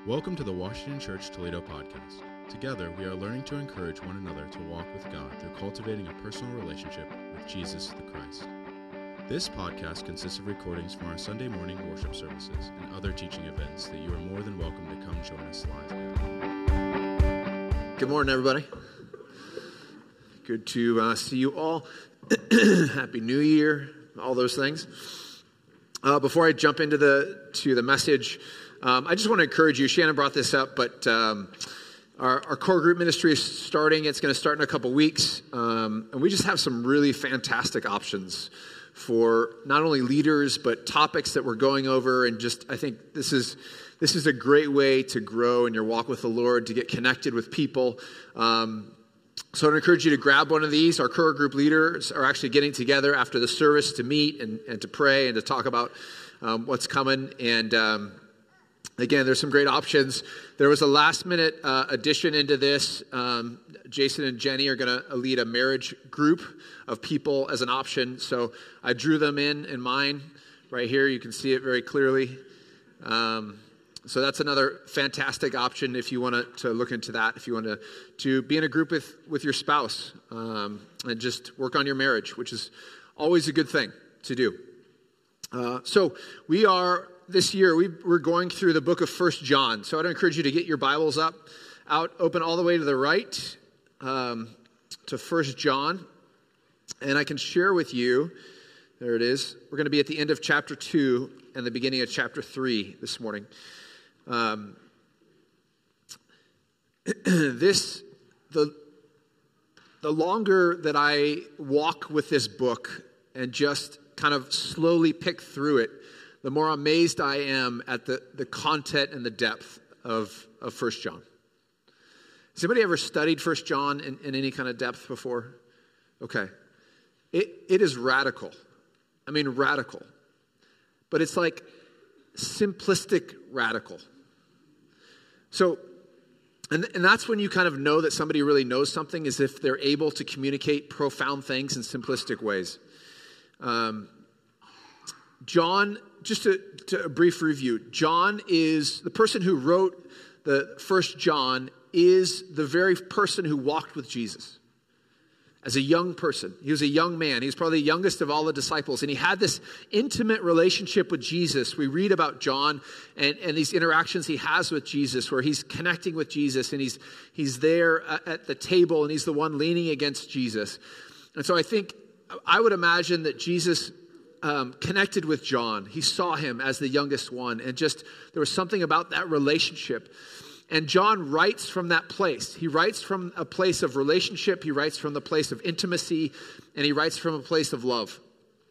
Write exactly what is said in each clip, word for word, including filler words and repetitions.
Welcome to the Washington Church Toledo podcast. Together, we are learning to encourage one another to walk with God through cultivating a personal relationship with Jesus the Christ. This podcast consists of recordings from our Sunday morning worship services and other teaching events that you are more than welcome to come join us live at. Good morning, everybody. Good to uh, see you all. Happy New Year, all those things. Uh, before I jump into the to the message, um, I just want to encourage you. Shannon brought this up, but um, our, our core group ministry is starting. It's going to start in a couple weeks, um, and we just have some really fantastic options for not only leaders but topics that we're going over. And just, I think this is this is a great way to grow in your walk with the Lord, to get connected with people. Um, So I'd encourage you to grab one of these. Our core group leaders are actually getting together after the service to meet and, and to pray and to talk about um, what's coming. And um, again, there's some great options. There was a last minute uh, addition into this. Um, Jason and Jenny are going to lead a marriage group of people as an option. So I drew them in in mine right here. You can see it very clearly. Um So that's another fantastic option if you want to, to look into that, if you want to, to be in a group with, with your spouse um, and just work on your marriage, which is always a good thing to do. Uh, so we are, this year, we, we're going through the book of First John. So I'd encourage you to get your Bibles up, out, open all the way to the right um, to First John. And I can share with you, there it is, we're going to be at the end of chapter two and the beginning of chapter three this morning. Um, this, the, the longer that I walk with this book and just kind of slowly pick through it, the more amazed I am at the, the content and the depth of, of First John. Has anybody ever studied First John in, in any kind of depth before? Okay. It, it is radical. I mean, radical. But it's like simplistic radical. So, and, and that's when you kind of know that somebody really knows something, is if they're able to communicate profound things in simplistic ways. Um, John, just a, to a brief review, John is, the person who wrote the First John is the very person who walked with Jesus. As a young person, he was a young man. He was probably the youngest of all the disciples. And he had this intimate relationship with Jesus. We read about John and, and these interactions he has with Jesus, where he's connecting with Jesus and he's, he's there at the table and he's the one leaning against Jesus. And so I think, I would imagine that Jesus um, connected with John. He saw him as the youngest one. And just, there was something about that relationship. And John writes from that place. He writes from a place of relationship. He writes from the place of intimacy. And he writes from a place of love.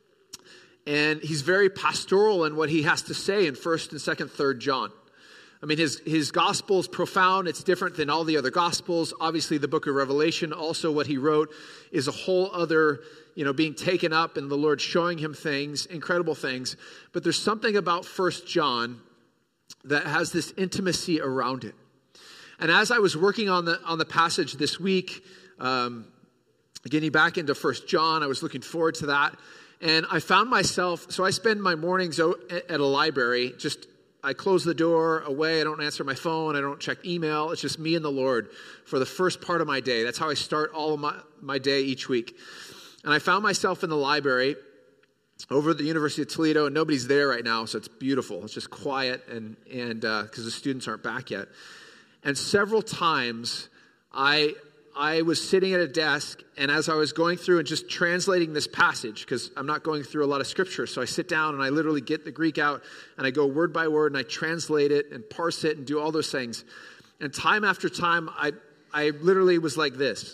And he's very pastoral in what he has to say in first and second, third John. I mean, his, his gospel is profound. It's different than all the other gospels. Obviously, the book of Revelation, also what he wrote, is a whole other, you know, being taken up and the Lord showing him things, incredible things. But there's something about First John that has this intimacy around it. And as I was working on the on the passage this week, um, getting back into First John, I was looking forward to that. And I found myself, so I spend my mornings at a library. Just, I close the door away. I don't answer my phone. I don't check email. It's just me and the Lord for the first part of my day. That's how I start all of my, my day each week. And I found myself in the library over at the University of Toledo, and nobody's there right now, so it's beautiful. It's just quiet, and and because uh, the students aren't back yet. And several times, I I was sitting at a desk, and as I was going through and just translating this passage, because I'm not going through a lot of scripture, so I sit down and I literally get the Greek out, and I go word by word, and I translate it and parse it and do all those things. And time after time, I I literally was like this.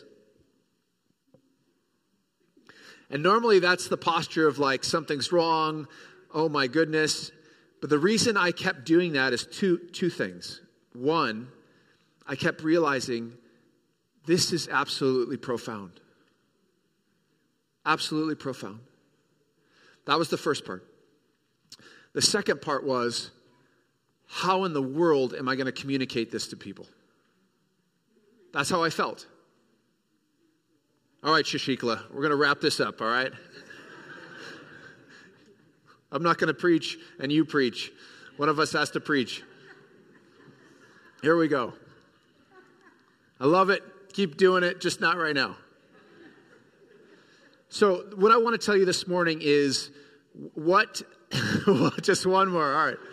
And normally that's the posture of like, something's wrong, oh my goodness. But the reason I kept doing that is two two things. One, I kept realizing this is absolutely profound. Absolutely profound. That was the first part. The second part was, how in the world am I going to communicate this to people? That's how I felt. All right, Shashikla, we're going to wrap this up, all right? I'm not going to preach, and you preach. One of us has to preach. Here we go. I love it. Keep doing it, just not right now. So what I want to tell you this morning is what, well, just one more, all right.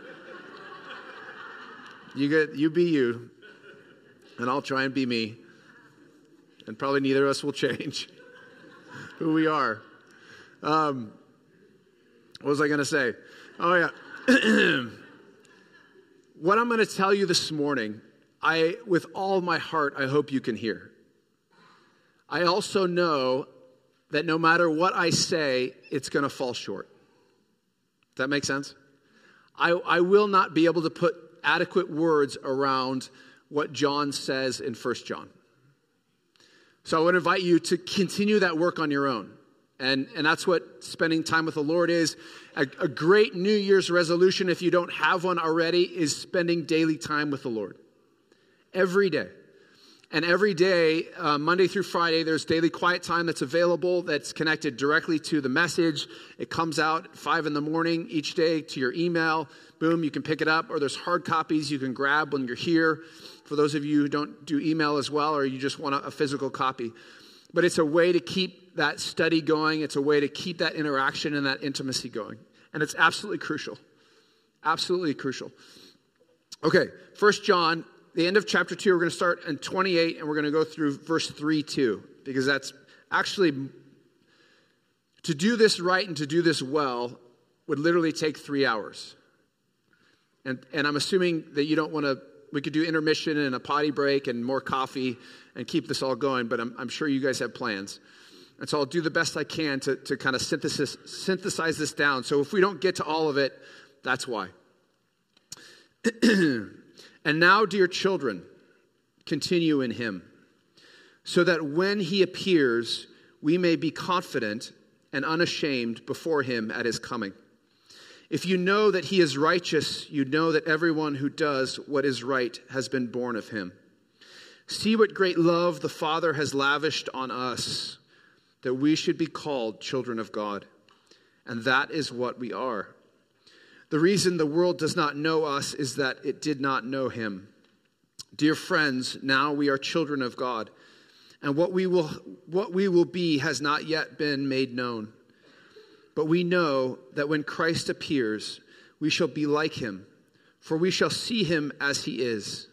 You get, you be you, and I'll try and be me. And probably neither of us will change who we are. Um, what was I going to say? Oh, yeah. What I'm going to tell you this morning, I, with all my heart, I hope you can hear. I also know that no matter what I say, it's going to fall short. Does that make sense? I, I will not be able to put adequate words around what John says in First John. So I would invite you to continue that work on your own. And, and that's what spending time with the Lord is. A, a great New Year's resolution, if you don't have one already, is spending daily time with the Lord. Every day. And every day, uh, Monday through Friday, there's daily quiet time that's available that's connected directly to the message. It comes out at five in the morning each day to your email. Boom, you can pick it up. Or there's hard copies you can grab when you're here. For those of you who don't do email as well, or you just want a, a physical copy. But it's a way to keep that study going. It's a way to keep that interaction and that intimacy going. And it's absolutely crucial. Absolutely crucial. Okay, First John. The end of chapter two, we're going to start in twenty-eight, and we're going to go through verse three too, because that's actually, to do this right and to do this well would literally take three hours. And and I'm assuming that you don't want to, we could do intermission and a potty break and more coffee and keep this all going, but I'm, I'm sure you guys have plans. And so I'll do the best I can to, to kind of synthesis, synthesize this down. So if we don't get to all of it, that's why. And now, dear children, continue in him, so that when he appears, we may be confident and unashamed before him at his coming. If you know that he is righteous, you know that everyone who does what is right has been born of him. See what great love the Father has lavished on us, that we should be called children of God. And that is what we are. The reason the world does not know us is that it did not know him. Dear friends, now we are children of God, and what we will what we will be has not yet been made known. But we know that when Christ appears, we shall be like him, for we shall see him as he is.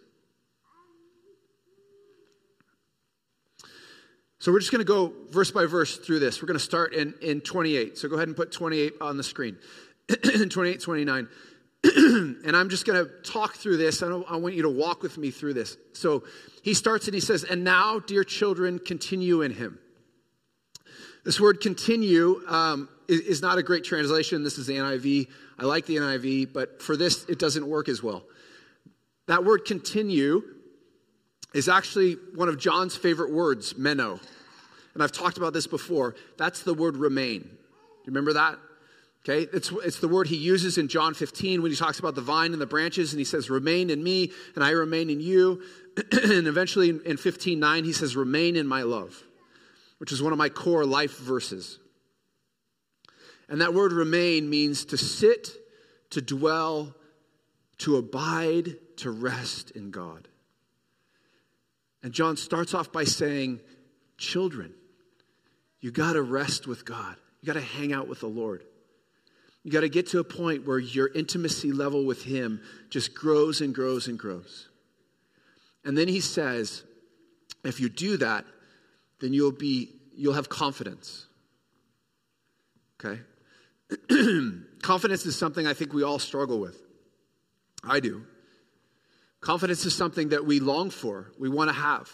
So we're just going to go verse by verse through this. We're going to start in, in twenty-eight. So go ahead and put twenty-eight on the screen. twenty-eight, twenty-nine. And I'm just going to talk through this. I, don't, I want you to walk with me through this. So he starts and he says, and now, dear children, continue in him. This word continue um, is, is not a great translation. This is the N I V. I like the N I V, but for this, it doesn't work as well. That word continue is actually one of John's favorite words, meno. And I've talked about this before. That's the word remain. You remember that? Okay, it's, it's the word he uses in John fifteen when he talks about the vine and the branches, and he says, remain in me, and I remain in you. And eventually in, in fifteen nine, he says, remain in my love, which is one of my core life verses. And that word remain means to sit, to dwell, to abide, to rest in God. And John starts off by saying, children, you got to rest with God. You got to hang out with the Lord. You got to get to a point where your intimacy level with him just grows and grows and grows. And then he says, if you do that, then you'll be, you'll have confidence. Okay? Confidence is something I think we all struggle with. I do. Confidence is something that we long for, we want to have.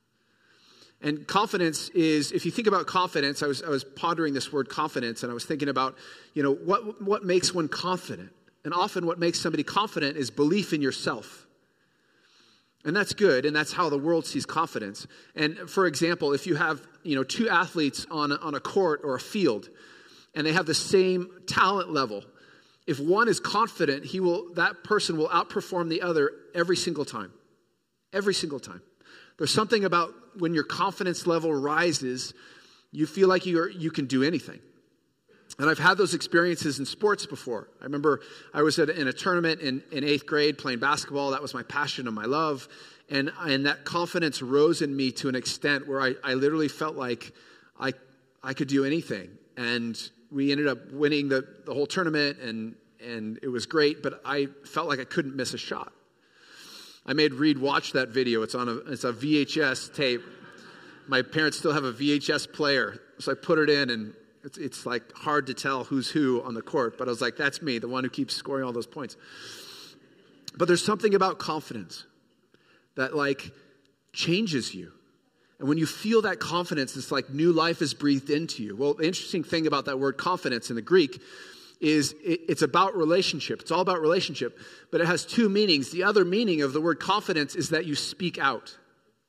And confidence is, if you think about confidence, I was I was pondering this word confidence, and I was thinking about, you know, what what makes one confident? And often what makes somebody confident is belief in yourself. And that's good, and that's how the world sees confidence. And for example, if you have, you know, two athletes on a, on a court or a field, and they have the same talent level, if one is confident, he will that person will outperform the other every single time. Every single time. There's something about when your confidence level rises, you feel like you are, you can do anything. And I've had those experiences in sports before. I remember I was at, in a tournament in, in eighth grade playing basketball. That was my passion and my love. And, and that confidence rose in me to an extent where I, I literally felt like I, I could do anything. And we ended up winning the, the whole tournament, and, and it was great, but I felt like I couldn't miss a shot. I made Reed watch that video. It's on a, it's a V H S tape. My parents still have a V H S player, so I put it in, and It's, it's like hard to tell who's who on the court, but I was like, that's me, the one who keeps scoring all those points. But there's something about confidence that like changes you. And when you feel that confidence, it's like new life is breathed into you. Well, the interesting thing about that word confidence in the Greek is it, it's about relationship. It's all about relationship, but it has two meanings. The other meaning of the word confidence is that you speak out.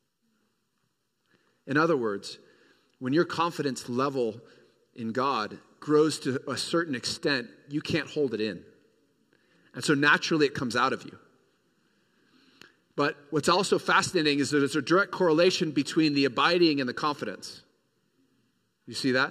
In other words, when your confidence level in God grows to a certain extent, you can't hold it in. And so naturally it comes out of you. But what's also fascinating is that there's a direct correlation between the abiding and the confidence. You see that?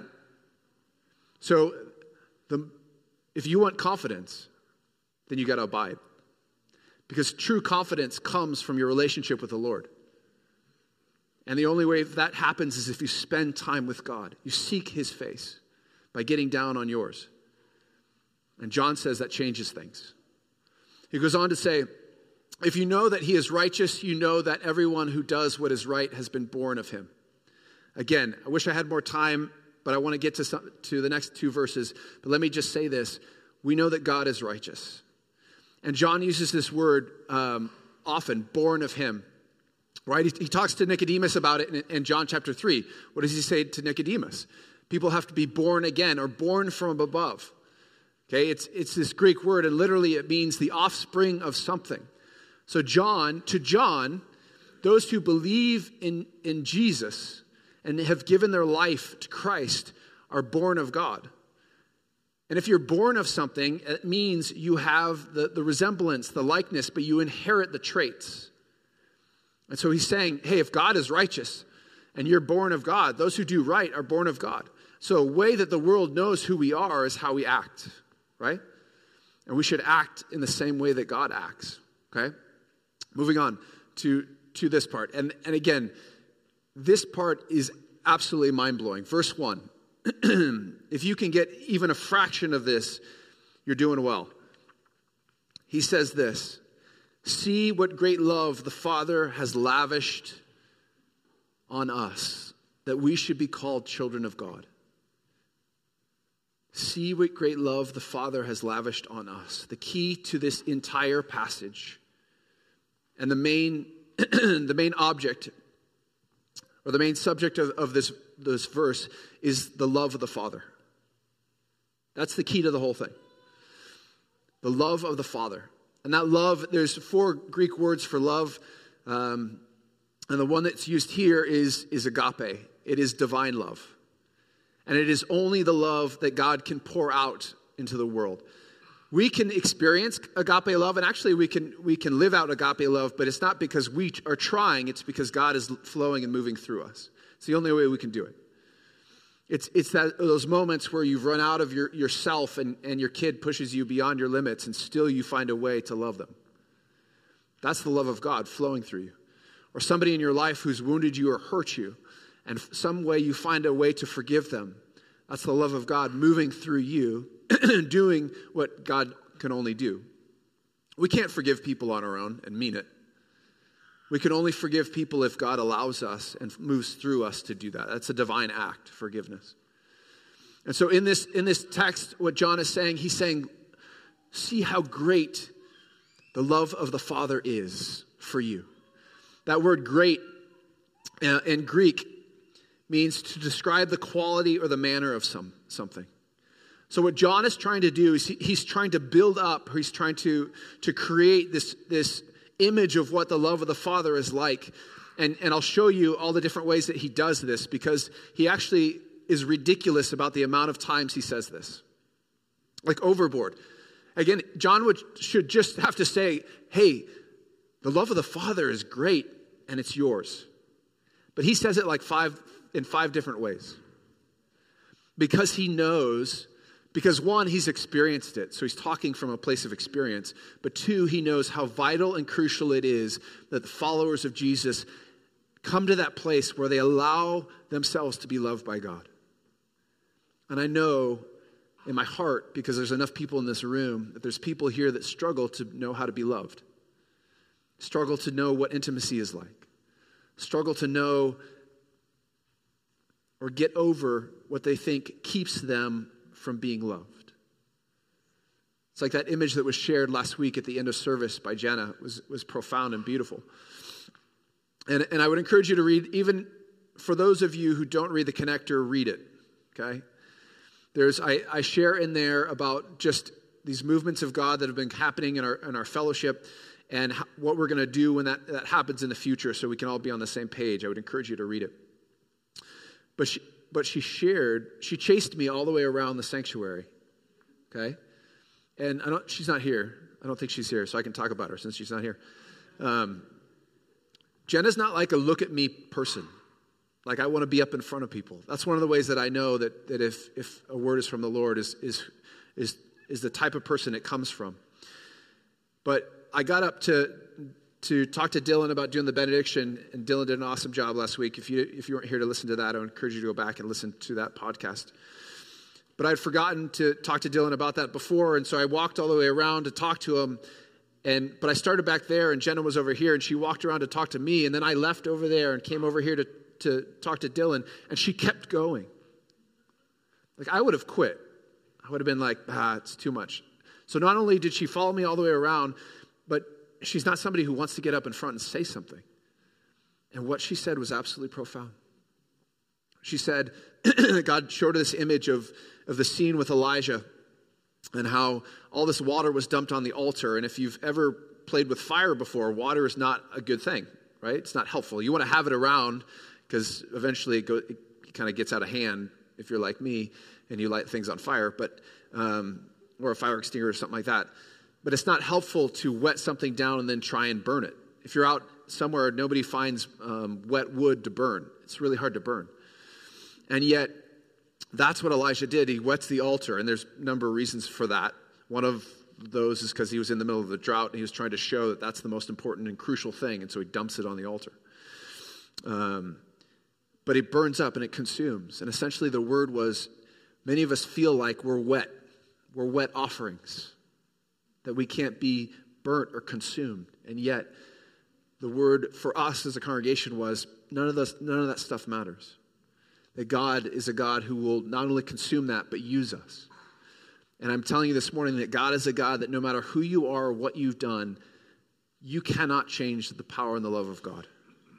So the, if you want confidence, then you got to abide. Because true confidence comes from your relationship with the Lord. And the only way that happens is if you spend time with God. You seek his face by getting down on yours. And John says that changes things. He goes on to say, if you know that he is righteous, you know that everyone who does what is right has been born of him. Again, I wish I had more time, but I want to get to, some, to the next two verses. But let me just say this. We know that God is righteous. And John uses this word um, often, born of him. Right? He, he talks to Nicodemus about it in, in John chapter three. What does he say to Nicodemus? People have to be born again, or born from above. Okay, it's, it's this Greek word, and literally it means the offspring of something. So John, to John, those who believe in, in Jesus and have given their life to Christ are born of God. And if you're born of something, it means you have the, the resemblance, the likeness, but you inherit the traits. And so he's saying, hey, if God is righteous and you're born of God, those who do right are born of God. So a way that the world knows who we are is how we act, right? And we should act in the same way that God acts, okay? Moving on to, to this part. And, and again, this part is absolutely mind-blowing. Verse one, if you can get even a fraction of this, you're doing well. He says this, see what great love the Father has lavished on us, that we should be called children of God. See what great love the Father has lavished on us. The key to this entire passage and the main, the main object or the main subject of, of this, this verse is the love of the Father. That's the key to the whole thing. The love of the Father. And that love, there's four Greek words for love. Um, and the one that's used here is, is agape. It is divine love. And it is only the love that God can pour out into the world. We can experience agape love, and actually we can we can live out agape love, but it's not because we are trying, it's because God is flowing and moving through us. It's the only way we can do it. It's it's that those moments where you've run out of your, yourself and, and your kid pushes you beyond your limits and still you find a way to love them. That's the love of God flowing through you. Or somebody in your life who's wounded you or hurt you, and some way you find a way to forgive them. That's the love of God moving through you, doing what God can only do. We can't forgive people on our own and mean it. We can only forgive people if God allows us and moves through us to do that. That's a divine act, forgiveness. And so in this, in this text, what John is saying, he's saying, see how great the love of the Father is for you. That word great uh, in Greek means to describe the quality or the manner of some something. So what John is trying to do is he, he's trying to build up, he's trying to, to create this, this image of what the love of the Father is like. And, and I'll show you all the different ways that he does this, because he actually is ridiculous about the amount of times he says this. Like overboard. Again, John would, should just have to say, hey, the love of the Father is great and it's yours. But he says it like five in five different ways. Because he knows, Because one, he's experienced it, so he's talking from a place of experience. But two, he knows how vital and crucial it is that the followers of Jesus come to that place where they allow themselves to be loved by God. And I know in my heart, because there's enough people in this room, that there's people here that struggle to know how to be loved. Struggle to know what intimacy is like. Struggle to know or get over what they think keeps them from being loved. It's like that image that was shared last week at the end of service by Jenna. It was, was profound and beautiful. And, and I would encourage you to read, even for those of you who don't read the Connector, read it, okay? There's, I, I share in there about just these movements of God that have been happening in our, in our fellowship and how, what we're going to do when that, that happens in the future so we can all be on the same page. I would encourage you to read it. But she, but she shared, she chased me all the way around the sanctuary, okay? And I don't, she's not here. I don't think she's here, so I can talk about her since she's not here. Um, Jenna's not like a look at me person. Like I want to be up in front of people. That's one of the ways that I know that, that if, if a word is from the Lord is, is, is, is the type of person it comes from. But I got up to to talk to Dylan about doing the benediction, and Dylan did an awesome job last week. If you if you weren't here to listen to that, I would encourage you to go back and listen to that podcast. But I'd forgotten to talk to Dylan about that before, and so I walked all the way around to talk to him. And but I started back there, and Jenna was over here, and she walked around to talk to me, and then I left over there and came over here to, to talk to Dylan, and she kept going. Like I would have quit. I would have been like, ah, it's too much. So not only did she follow me all the way around, but she's not somebody who wants to get up in front and say something. And what she said was absolutely profound. She said, God showed her this image of, of the scene with Elijah and how all this water was dumped on the altar. And if you've ever played with fire before, water is not a good thing, right? It's not helpful. You want to have it around because eventually it, go, it kind of gets out of hand if you're like me and you light things on fire, but um, or a fire extinguisher or something like that. But it's not helpful to wet something down and then try and burn it. If you're out somewhere, nobody finds um, wet wood to burn. It's really hard to burn. And yet, that's what Elijah did. He wets the altar, and there's a number of reasons for that. One of those is because he was in the middle of the drought, and he was trying to show that that's the most important and crucial thing, and so he dumps it on the altar. Um, but it burns up, and it consumes. And essentially the word was, many of us feel like we're wet. We're wet offerings. That we can't be burnt or consumed. And yet, the word for us as a congregation was, none of, this, none of that stuff matters. That God is a God who will not only consume that, but use us. And I'm telling you this morning that God is a God that no matter who you are or what you've done, you cannot change the power and the love of God.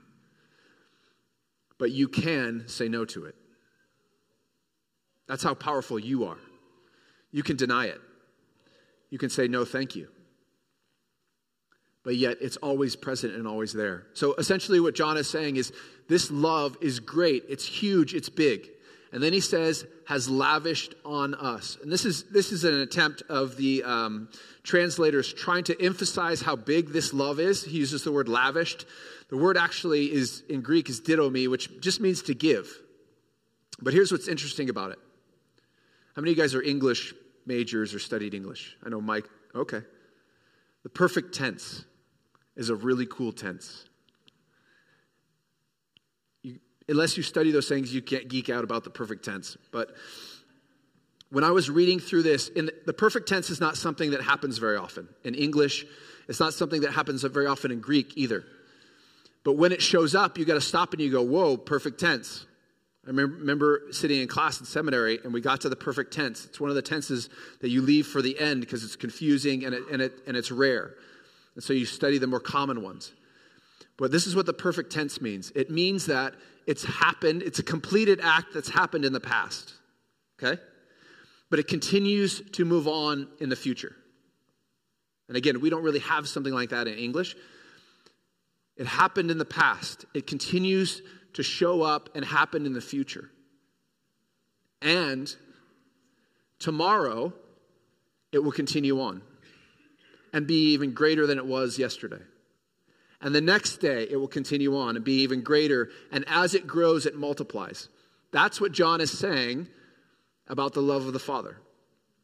But you can say no to it. That's how powerful you are. You can deny it. You can say, no, thank you. But yet it's always present and always there. So essentially what John is saying is this love is great. It's huge. It's big. And then he says, has lavished on us. And this is this is an attempt of the um, translators trying to emphasize how big this love is. He uses the word lavished. The word actually is in Greek is didomi, which just means to give. But here's what's interesting about it. How many of you guys are English majors or studied English? I know Mike. Okay. The perfect tense is a really cool tense. You, unless you study those things, you can't geek out about the perfect tense. But when I was reading through this, in the, the perfect tense is not something that happens very often. In English, it's not something that happens very often in Greek either. But when it shows up, you got to stop and you go, whoa, perfect tense. I remember sitting in class in seminary and we got to the perfect tense. It's one of the tenses that you leave for the end because it's confusing and it, and it and it's rare. And so you study the more common ones. But this is what the perfect tense means. It means that it's happened, it's a completed act that's happened in the past. Okay? But it continues to move on in the future. And again, we don't really have something like that in English. It happened in the past. It continues to show up and happen in the future. And tomorrow, it will continue on and be even greater than it was yesterday. And the next day, it will continue on and be even greater. And as it grows, it multiplies. That's what John is saying about the love of the Father.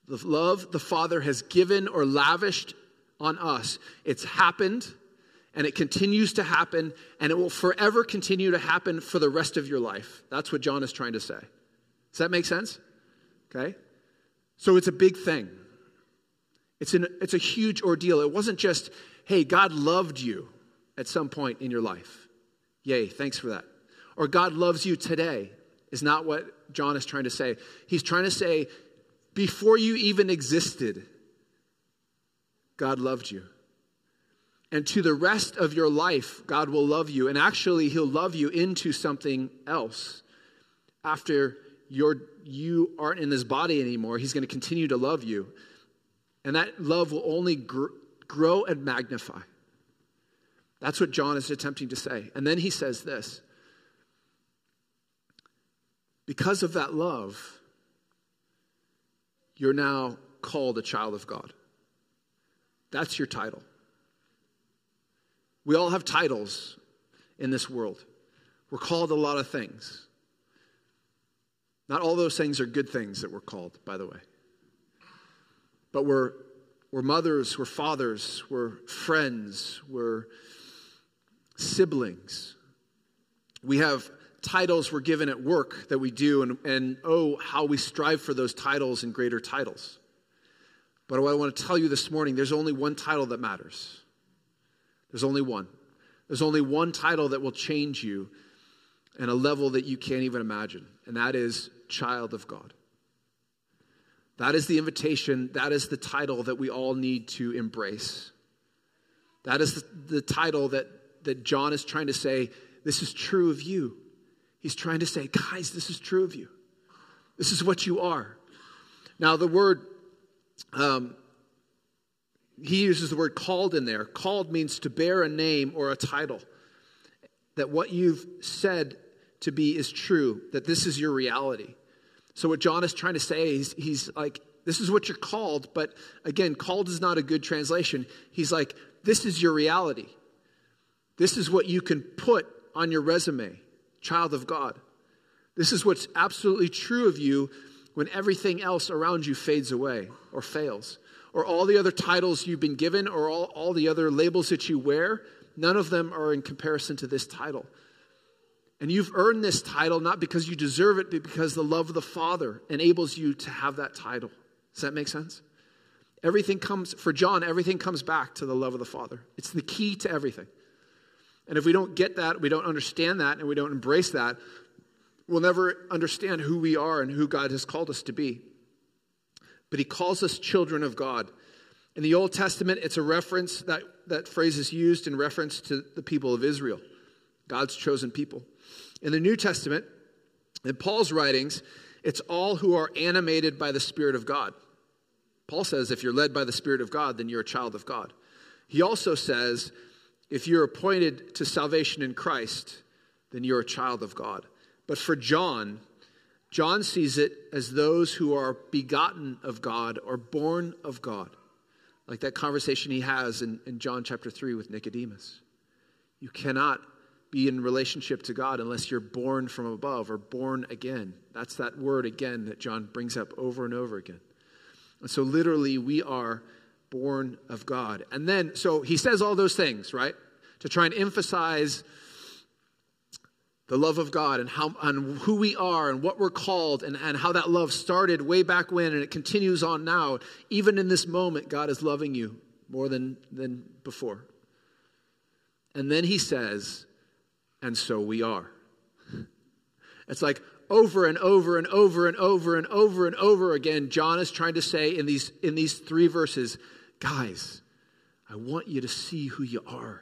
The love the Father has given or lavished on us. It's happened, and it continues to happen, and it will forever continue to happen for the rest of your life. That's what John is trying to say. Does that make sense? Okay? So it's a big thing. It's an it's a huge ordeal. It wasn't just, hey, God loved you at some point in your life. Yay, thanks for that. Or God loves you today is not what John is trying to say. He's trying to say, before you even existed, God loved you. And to the rest of your life, God will love you. And actually, he'll love you into something else. After you're, you aren't in this body anymore, he's going to continue to love you. And that love will only gr- grow and magnify. That's what John is attempting to say. And then he says this. Because of that love, you're now called a child of God. That's your title. We all have titles in this world. We're called a lot of things. Not all those things are good things that we're called, by the way. But we're, we're mothers, we're fathers, we're friends, we're siblings. We have titles we're given at work that we do, and, and oh, how we strive for those titles and greater titles. But what I want to tell you this morning, there's only one title that matters. There's only one. There's only one title that will change you in a level that you can't even imagine, and that is child of God. That is the invitation. That is the title that we all need to embrace. That is the, the title that, that John is trying to say, this is true of you. He's trying to say, guys, this is true of you. This is what you are. Now, the word, um, he uses the word called in there. Called means to bear a name or a title. That what you've said to be is true. That this is your reality. So what John is trying to say is, he's like, this is what you're called. But again, called is not a good translation. He's like, this is your reality. This is what you can put on your resume. Child of God. This is what's absolutely true of you when everything else around you fades away or fails. Or all the other titles you've been given or all, all the other labels that you wear, none of them are in comparison to this title. And you've earned this title not because you deserve it, but because the love of the Father enables you to have that title. Does that make sense? Everything comes, for John, everything comes back to the love of the Father. It's the key to everything. And if we don't get that, we don't understand that, and we don't embrace that, we'll never understand who we are and who God has called us to be. But he calls us children of God. In the Old Testament, it's a reference, that, that phrase is used in reference to the people of Israel, God's chosen people. In the New Testament, in Paul's writings, it's all who are animated by the Spirit of God. Paul says if you're led by the Spirit of God, then you're a child of God. He also says if you're appointed to salvation in Christ, then you're a child of God. But for John, John sees it as those who are begotten of God or born of God. Like that conversation he has in, in John chapter three with Nicodemus. You cannot be in relationship to God unless you're born from above or born again. That's that word again that John brings up over and over again. And so literally we are born of God. And then, so he says all those things, right? To try and emphasize the love of God and how and who we are and what we're called and, and how that love started way back when and it continues on now. Even in this moment, God is loving you more than, than before. And then he says, and so we are. It's like over and over and over and over and over and over again, John is trying to say in these in these three verses, guys, I want you to see who you are.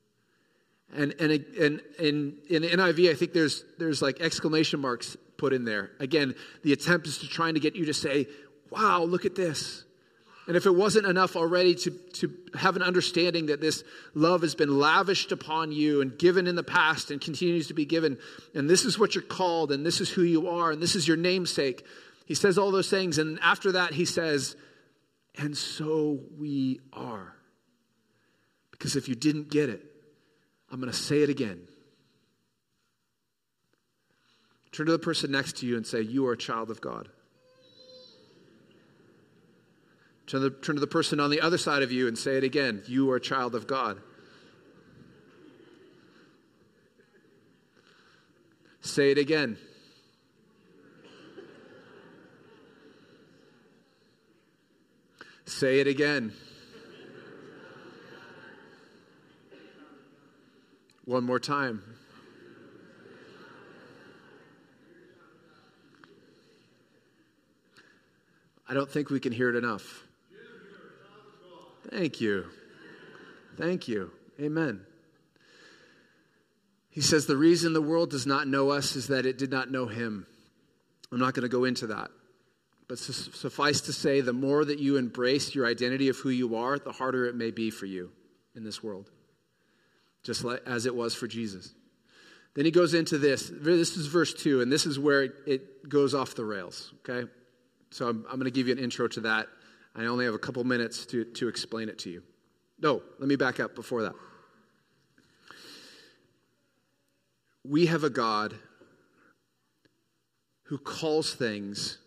And and and, and in N I V, I think there's there's like exclamation marks put in there. Again, the attempt is to trying to get you to say, wow, look at this. And if it wasn't enough already to, to have an understanding that this love has been lavished upon you and given in the past and continues to be given, and this is what you're called, and this is who you are, and this is your namesake. He says all those things, and after that he says, and so we are. Because if you didn't get it, I'm going to say it again. Turn to the person next to you and say, you are a child of God. Turn to, the, turn to the person on the other side of you and say it again. You are a child of God. Say it again. Say it again. One more time. I don't think we can hear it enough. Thank you. Thank you. Amen. He says the reason the world does not know us is that it did not know him. I'm not going to go into that. But suffice to say, the more that you embrace your identity of who you are, the harder it may be for you in this world. Just like as it was for Jesus. Then he goes into this. This is verse two, and this is where it, it goes off the rails. Okay? So I'm, I'm going to give you an intro to that. I only have a couple minutes to, to explain it to you. No, let me back up before that. We have a God who calls things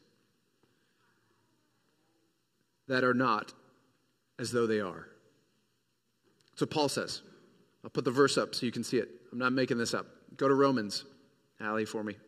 that are not as though they are. That's what Paul says. I'll put the verse up so you can see it. I'm not making this up. Go to Romans, Allie, for me.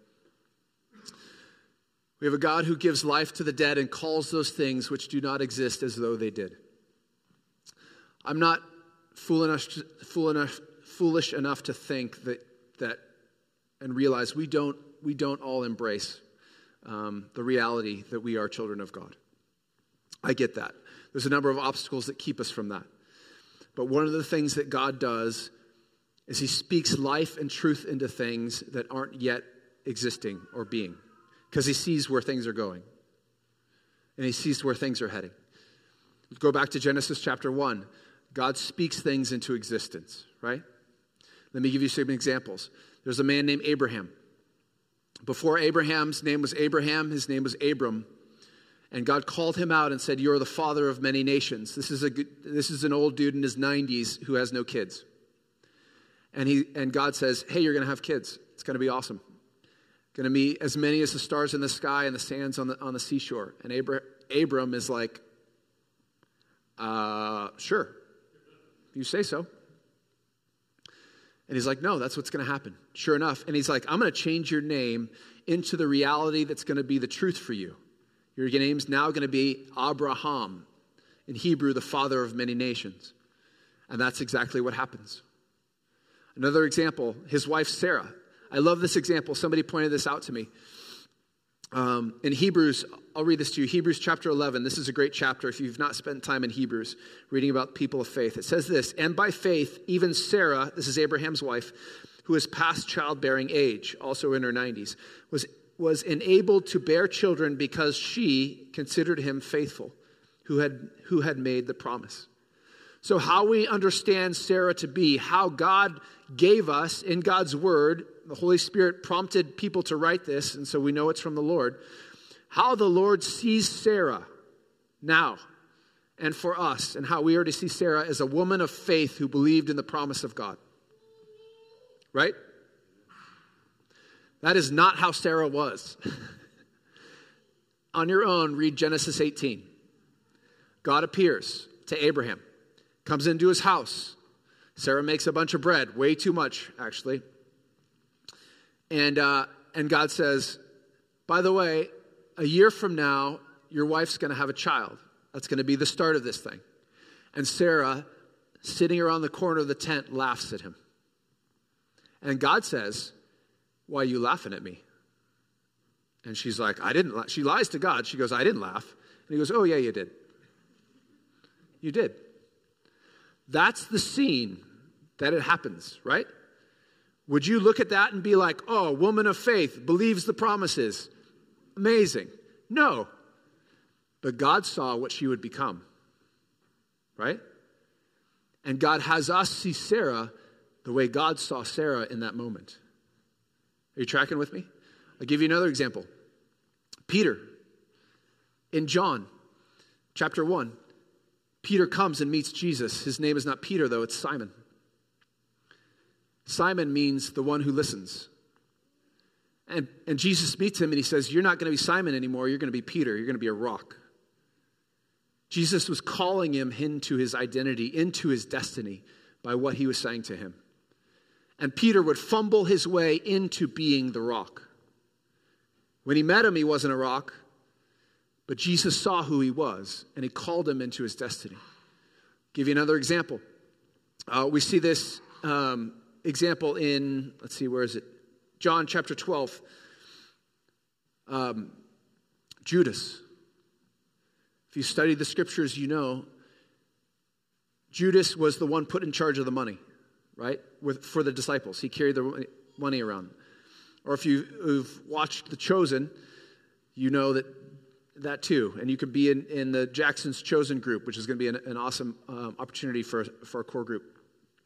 We have a God who gives life to the dead and calls those things which do not exist as though they did. I'm not fool enough, fool enough, foolish enough to think that that and realize we don't we don't all embrace um, the reality that we are children of God. I get that. There's a number of obstacles that keep us from that. But one of the things that God does is he speaks life and truth into things that aren't yet existing or being. Because he sees where things are going. And he sees where things are heading. Go back to Genesis chapter one. God speaks things into existence, right? Let me give you some examples. There's a man named Abraham. Before Abraham's name was Abraham, his name was Abram. And God called him out and said, "You're the father of many nations." This is a this is an old dude in his nineties who has no kids. And he and God says, "Hey, you're going to have kids. It's going to be awesome. Going to be as many as the stars in the sky and the sands on the on the seashore." And Abra- Abram is like, uh, "Sure, you say so." And he's like, "No, that's what's going to happen." Sure enough. And he's like, "I'm going to change your name into the reality that's going to be the truth for you. Your name's now going to be Abraham. In Hebrew, the father of many nations." And that's exactly what happens. Another example, his wife Sarah. I love this example. Somebody pointed this out to me. Um, in Hebrews, I'll read this to you. Hebrews chapter eleven. This is a great chapter if you've not spent time in Hebrews, reading about people of faith. It says this, "And by faith, even Sarah," this is Abraham's wife, "who is past childbearing age, also in her nineties, was, was enabled to bear children because she considered him faithful, who had, who had made the promise." So how we understand Sarah to be, how God gave us in God's word, the Holy Spirit prompted people to write this, and so we know it's from the Lord, how the Lord sees Sarah now and for us, and how we are to see Sarah as a woman of faith who believed in the promise of God. Right? That is not how Sarah was. On your own, read Genesis eighteen. God appears to Abraham. Comes into his house. Sarah makes a bunch of bread. Way too much, actually. And uh, and God says, "By the way, a year from now, your wife's going to have a child. That's going to be the start of this thing." And Sarah, sitting around the corner of the tent, laughs at him. And God says, "Why are you laughing at me?" And she's like, "I didn't laugh." She lies to God. She goes, "I didn't laugh." And he goes, "Oh, yeah, you did. You did." That's the scene that it happens, right? Would you look at that and be like, "Oh, a woman of faith, believes the promises. Amazing." No. But God saw what she would become, right? And God has us see Sarah the way God saw Sarah in that moment. Are you tracking with me? I'll give you another example. Peter, in John chapter one, Peter comes and meets Jesus. His name is not Peter, though. It's Simon. Simon means the one who listens. And, and Jesus meets him and he says, "You're not going to be Simon anymore. You're going to be Peter. You're going to be a rock." Jesus was calling him into his identity, into his destiny by what he was saying to him. And Peter would fumble his way into being the rock. When he met him, he wasn't a rock, but Jesus saw who he was, and he called him into his destiny. I'll give you another example. Uh, we see this um, example in, let's see, where is it? John chapter twelve. Um, Judas. If you study the scriptures, you know Judas was the one put in charge of the money, right? With, for the disciples. He carried the money around. Or if you, you've watched The Chosen, you know that that too. And you could be in, in the Jackson's Chosen group, which is going to be an, an awesome um, opportunity for, for our core group.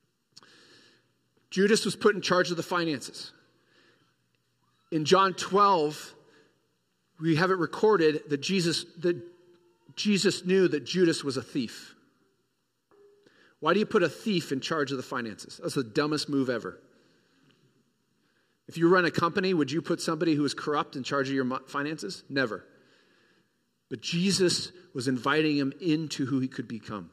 Judas was put in charge of the finances. In John twelve, we have it recorded that Jesus, that Jesus knew that Judas was a thief. Why do you put a thief in charge of the finances? That's the dumbest move ever. If you run a company, would you put somebody who is corrupt in charge of your finances? Never. But Jesus was inviting him into who he could become.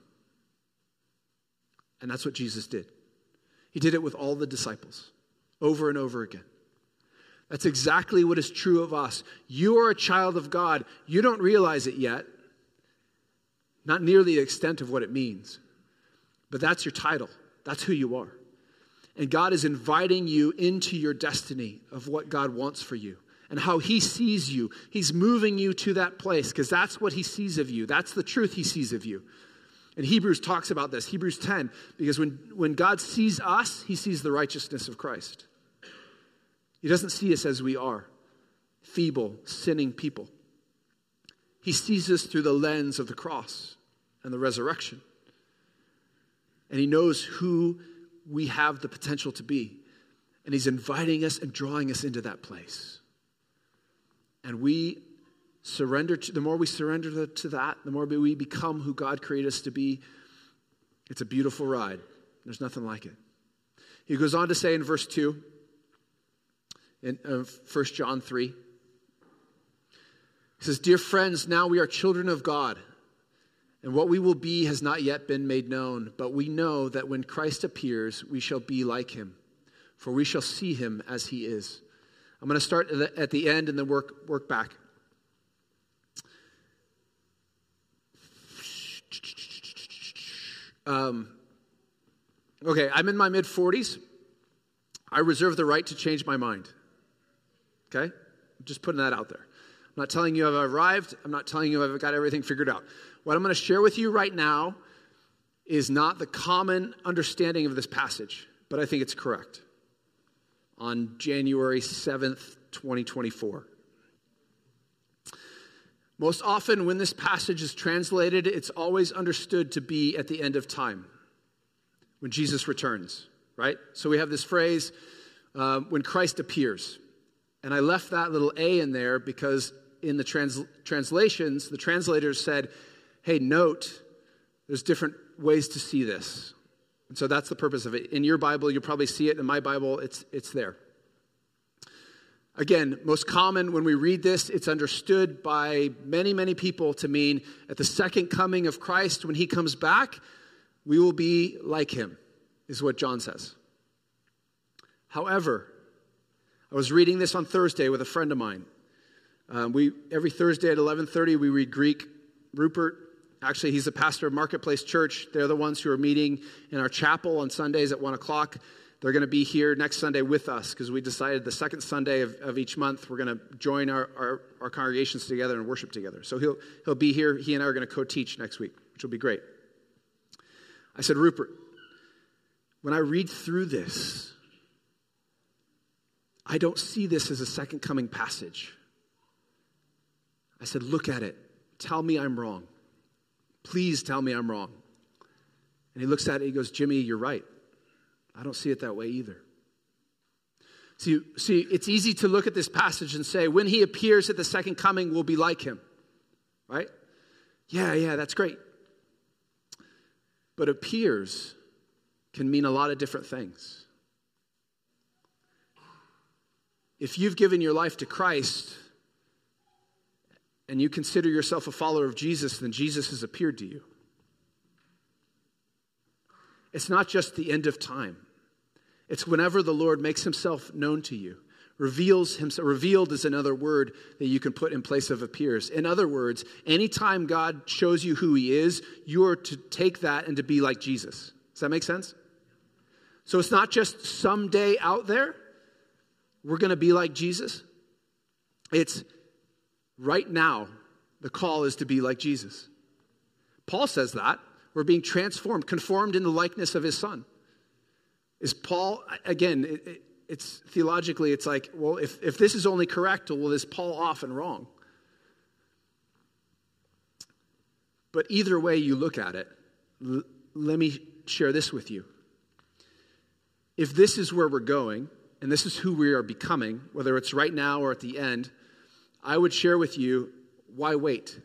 And that's what Jesus did. He did it with all the disciples, over and over again. That's exactly what is true of us. You are a child of God. You don't realize it yet. Not nearly the extent of what it means. But that's your title. That's who you are. And God is inviting you into your destiny of what God wants for you and how he sees you. He's moving you to that place because that's what he sees of you. That's the truth he sees of you. And Hebrews talks about this, Hebrews ten, because when, when God sees us, he sees the righteousness of Christ. He doesn't see us as we are, feeble, sinning people. He sees us through the lens of the cross and the resurrection. And he knows who we have the potential to be. And he's inviting us and drawing us into that place. And we surrender to, the more we surrender to that, the more we become who God created us to be. It's a beautiful ride. There's nothing like it. He goes on to say in verse two, in uh, First John three, he says, "Dear friends, now we are children of God, and what we will be has not yet been made known. But we know that when Christ appears, we shall be like him, for we shall see him as he is." I'm going to start at the, at the end and then work, work back. Um, okay, I'm in my mid-forties. I reserve the right to change my mind. Okay? I'm just putting that out there. I'm not telling you I've arrived. I'm not telling you I've got everything figured out. What I'm going to share with you right now is not the common understanding of this passage, but I think it's correct. On January seventh, twenty twenty-four. Most often when this passage is translated, it's always understood to be at the end of time, when Jesus returns, right? So we have this phrase, uh, when Christ appears. And I left that little A in there because in the trans- translations, the translators said, hey, note, there's different ways to see this. And so that's the purpose of it. In your Bible, you'll probably see it. In my Bible, it's it's there. Again, most common when we read this, it's understood by many, many people to mean at the second coming of Christ, when he comes back, we will be like him, is what John says. However, I was reading this on Thursday with a friend of mine. Um, we every Thursday at eleven thirty, we read Greek. Rupert, actually, he's the pastor of Marketplace Church. They're the ones who are meeting in our chapel on Sundays at one o'clock. They're going to be here next Sunday with us because we decided the second Sunday of, of each month, we're going to join our, our, our congregations together and worship together. So he'll, he'll be here. He and I are going to co-teach next week, which will be great. I said, Rupert, when I read through this, I don't see this as a second coming passage. I said, look at it. Tell me I'm wrong. Please tell me I'm wrong. And he looks at it, he goes, Jimmy, you're right. I don't see it that way either. See, see, it's easy to look at this passage and say, when he appears at the second coming, we'll be like him. Right? Yeah, yeah, that's great. But appears can mean a lot of different things. If you've given your life to Christ, and you consider yourself a follower of Jesus, then Jesus has appeared to you. It's not just the end of time. It's whenever the Lord makes himself known to you. Reveals himself. Revealed is another word that you can put in place of appears. In other words, anytime God shows you who he is, you are to take that and to be like Jesus. Does that make sense? So it's not just someday out there, we're going to be like Jesus. It's right now, the call is to be like Jesus. Paul says that. We're being transformed, conformed in the likeness of his son. Is Paul, again, it, it, it's theologically, it's like, well, if, if this is only correct, well, is Paul off and wrong? But either way you look at it, l- let me share this with you. If this is where we're going, and this is who we are becoming, whether it's right now or at the end, I would share with you, why wait?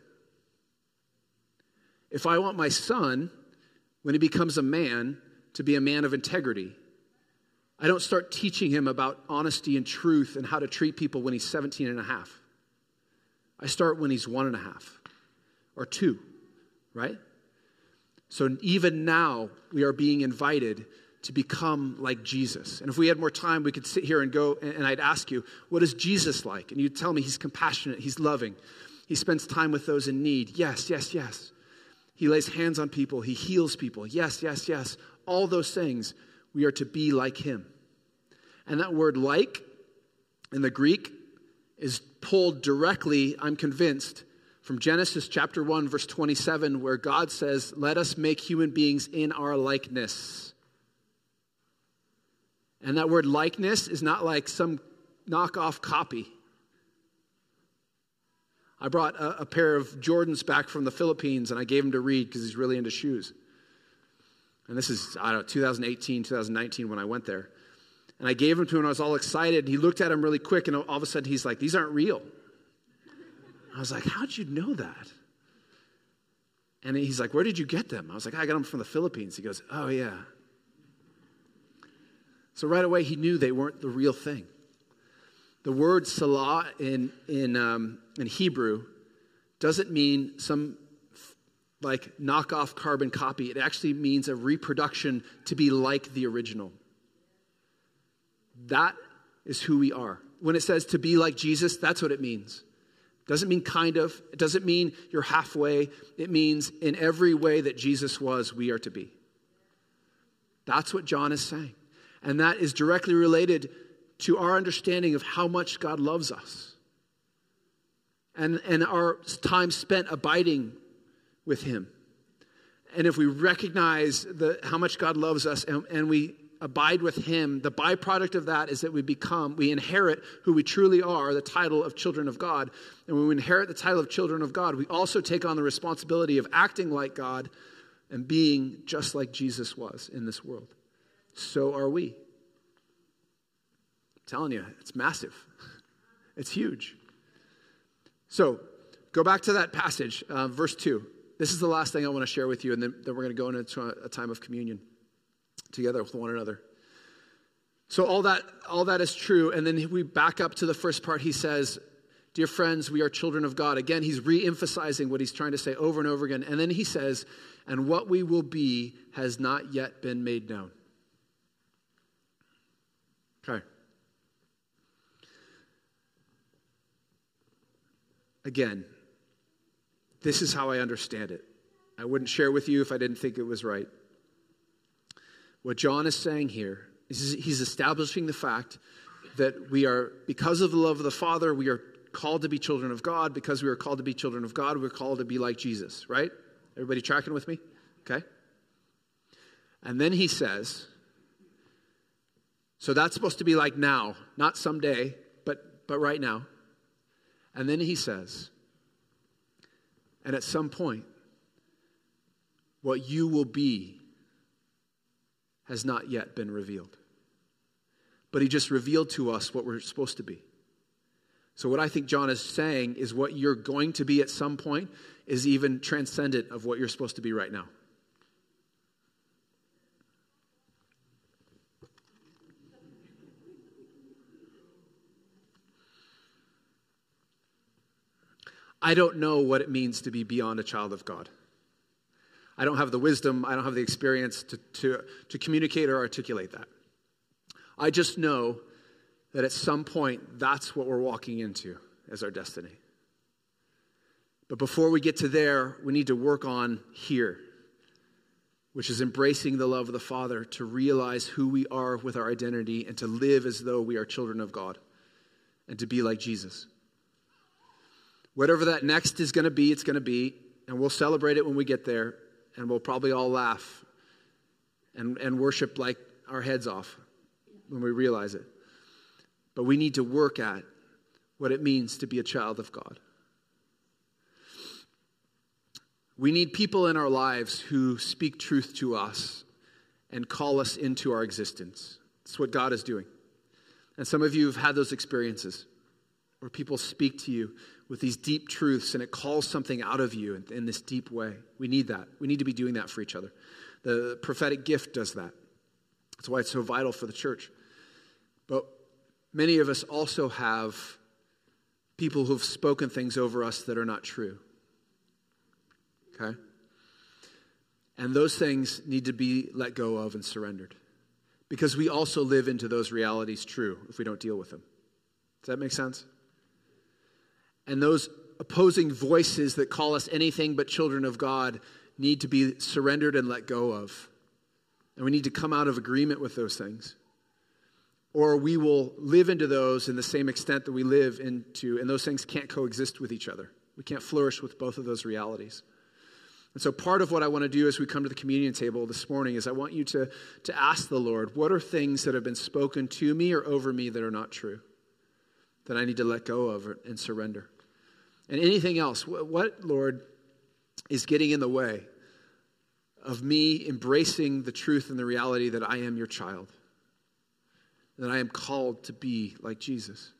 If I want my son, when he becomes a man, to be a man of integrity, I don't start teaching him about honesty and truth and how to treat people when he's seventeen and a half. I start when he's one and a half or two, right? So even now, we are being invited to become like Jesus. And if we had more time, we could sit here and go, and I'd ask you, what is Jesus like? And you'd tell me he's compassionate, he's loving, he spends time with those in need. Yes, yes, yes. He lays hands on people, he heals people. Yes, yes, yes. All those things, we are to be like him. And that word like in the Greek is pulled directly, I'm convinced, from Genesis chapter one, verse twenty-seven, where God says, let us make human beings in our likeness. And that word likeness is not like some knockoff copy. I brought a, a pair of Jordans back from the Philippines, and I gave him to Reed because he's really into shoes. And this is, I don't know, two thousand eighteen, two thousand nineteen when I went there. And I gave them to him, and I was all excited. He looked at them really quick, and all of a sudden he's like, these aren't real. I was like, how'd you know that? And he's like, where did you get them? I was like, I got them from the Philippines. He goes, oh, yeah. So right away, he knew they weren't the real thing. The word salah in, in, um, in Hebrew doesn't mean some like knockoff carbon copy. It actually means a reproduction to be like the original. That is who we are. When it says to be like Jesus, that's what it means. It doesn't mean kind of. It doesn't mean you're halfway. It means in every way that Jesus was, we are to be. That's what John is saying. And that is directly related to our understanding of how much God loves us. And, and our time spent abiding with him. And if we recognize the, how much God loves us and, and we abide with him, the byproduct of that is that we become, we inherit who we truly are, the title of children of God. And when we inherit the title of children of God, we also take on the responsibility of acting like God and being just like Jesus was in this world. So are we. I'm telling you, it's massive. It's huge. So, go back to that passage, uh, verse two. This is the last thing I want to share with you, and then, then we're going to go into a, a time of communion together with one another. So all that, all that is true, and then we back up to the first part. He says, dear friends, we are children of God. Again, he's re-emphasizing what he's trying to say over and over again. And then he says, and what we will be has not yet been made known. Okay. Again, this is how I understand it. I wouldn't share with you if I didn't think it was right. What John is saying here is he's establishing the fact that we are, because of the love of the Father, we are called to be children of God. Because we are called to be children of God, we're called to be like Jesus, right? Everybody tracking with me? Okay. And then he says, so that's supposed to be like now, not someday, but, but right now. And then he says, and at some point, what you will be has not yet been revealed. But he just revealed to us what we're supposed to be. So what I think John is saying is what you're going to be at some point is even transcendent of what you're supposed to be right now. I don't know what it means to be beyond a child of God. I don't have the wisdom, I don't have the experience to, to, to communicate or articulate that. I just know that at some point, that's what we're walking into as our destiny. But before we get to there, we need to work on here, which is embracing the love of the Father, to realize who we are with our identity and to live as though we are children of God and to be like Jesus. Whatever that next is going to be, it's going to be, and we'll celebrate it when we get there, and we'll probably all laugh and, and worship like our heads off when we realize it. But we need to work at what it means to be a child of God. We need people in our lives who speak truth to us and call us into our existence. That's what God is doing. And some of you have had those experiences where people speak to you with these deep truths and it calls something out of you in, in this deep way. We need that. We need to be doing that for each other. The prophetic gift does that. That's why it's so vital for the church. But many of us also have people who have spoken things over us that are not true. Okay? And those things need to be let go of and surrendered. Because we also live into those realities true if we don't deal with them. Does that make sense? And those opposing voices that call us anything but children of God need to be surrendered and let go of. And we need to come out of agreement with those things. Or we will live into those in the same extent that we live into, and those things can't coexist with each other. We can't flourish with both of those realities. And so part of what I want to do as we come to the communion table this morning is I want you to, to ask the Lord, what are things that have been spoken to me or over me that are not true, that I need to let go of and surrender? And anything else, what, Lord, is getting in the way of me embracing the truth and the reality that I am your child, that I am called to be like Jesus?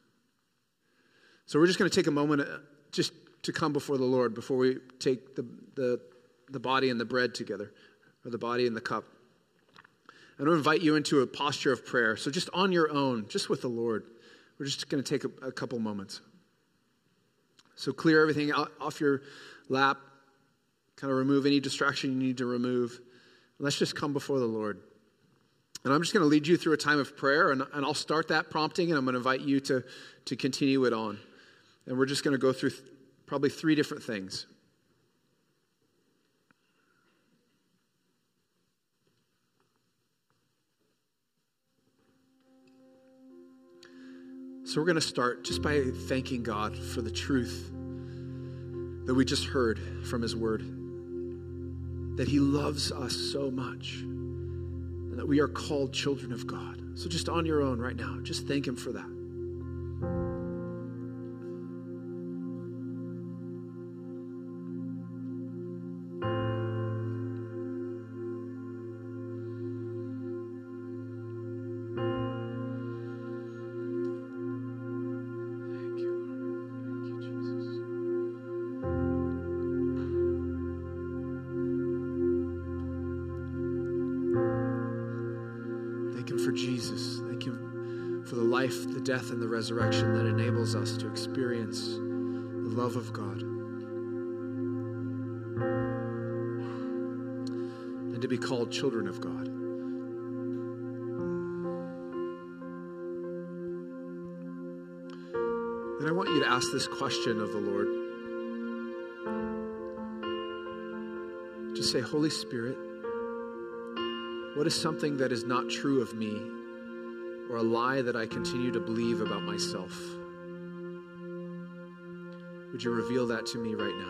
So we're just going to take a moment just to come before the Lord before we take the, the, the body and the bread together, or the body and the cup. I want to invite you into a posture of prayer. So just on your own, just with the Lord, we're just going to take a, a couple moments. So clear everything off your lap, kind of remove any distraction you need to remove. Let's just come before the Lord. And I'm just going to lead you through a time of prayer, and, and I'll start that prompting, and I'm going to invite you to, to continue it on. And we're just going to go through th- probably three different things. So we're going to start just by thanking God for the truth that we just heard from his word. That he loves us so much. And that we are called children of God. So just on your own right now, just thank him for that. The death and the resurrection that enables us to experience the love of God and to be called children of God. Then I want you to ask this question of the Lord. Just say, Holy Spirit, what is something that is not true of me, or a lie that I continue to believe about myself? Would you reveal that to me right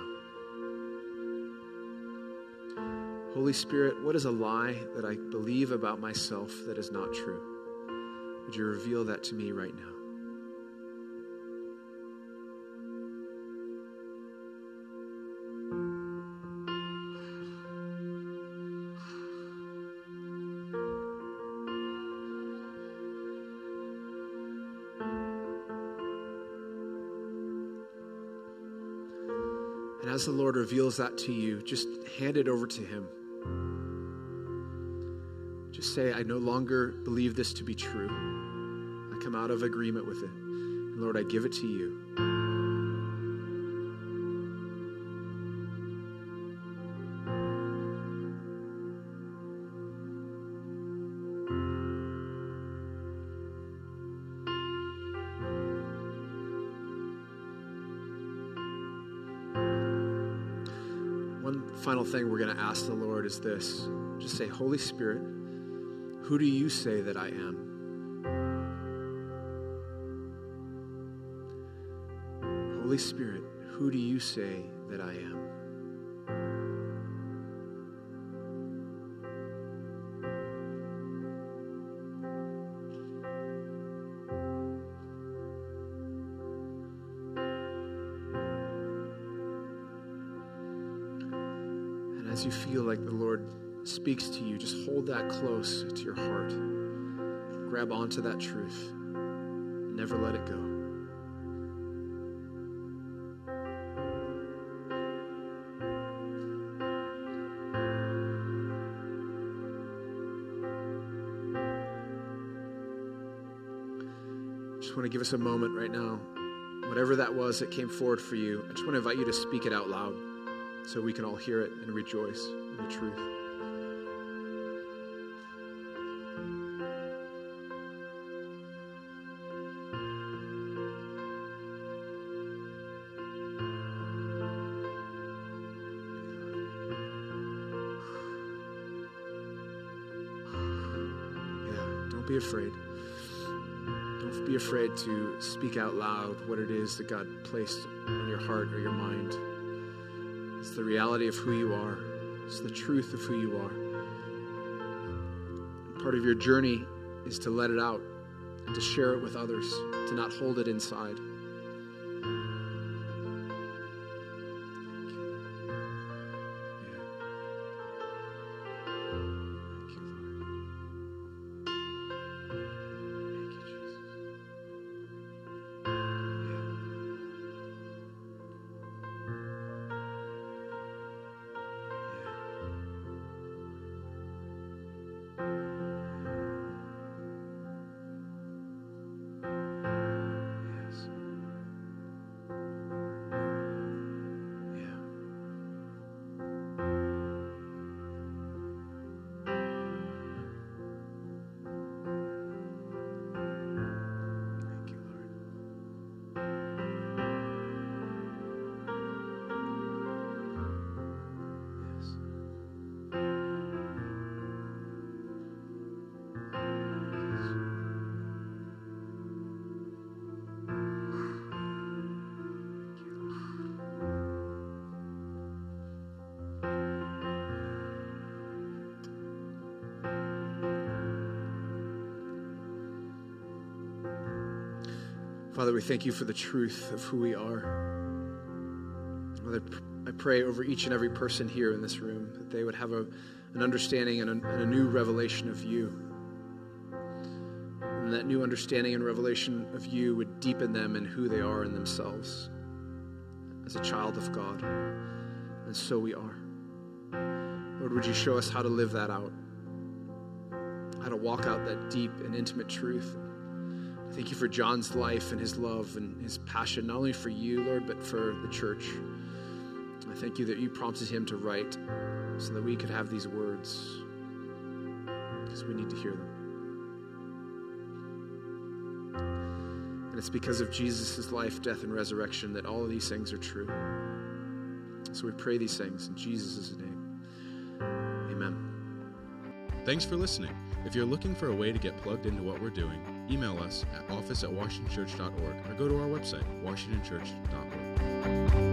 now? Holy Spirit, what is a lie that I believe about myself that is not true? Would you reveal that to me right now? As the Lord reveals that to you, just hand it over to him. Just say, I no longer believe this to be true. I come out of agreement with it. And Lord, I give it to you. final thing we're going to ask the Lord is this. Just say, Holy Spirit, who do you say that I am? Holy Spirit, who do you say that I am? And as you feel like the Lord speaks to you, just hold that close to your heart. Grab onto that truth. Never let it go. I just want to give us a moment right now. Whatever that was that came forward for you, I just want to invite you to speak it out loud so we can all hear it and rejoice in the truth. Yeah, don't be afraid. Don't be afraid to speak out loud what it is that God placed on your heart or your mind. It's the reality of who you are. It's the truth of who you are. Part of your journey is to let it out and to share it with others, to not hold it inside. Father, we thank you for the truth of who we are. Father, I pray over each and every person here in this room that they would have a, an understanding and a, and a new revelation of you. And that new understanding and revelation of you would deepen them in who they are in themselves as a child of God. And so we are. Lord, would you show us how to live that out? How to walk out that deep and intimate truth. Thank you for John's life and his love and his passion, not only for you, Lord, but for the church. I thank you that you prompted him to write so that we could have these words, because we need to hear them. And it's because of Jesus' life, death, and resurrection that all of these things are true. So we pray these things in Jesus' name. Amen. Thanks for listening. If you're looking for a way to get plugged into what we're doing, email us at office at washington church dot org or go to our website, washington church dot org.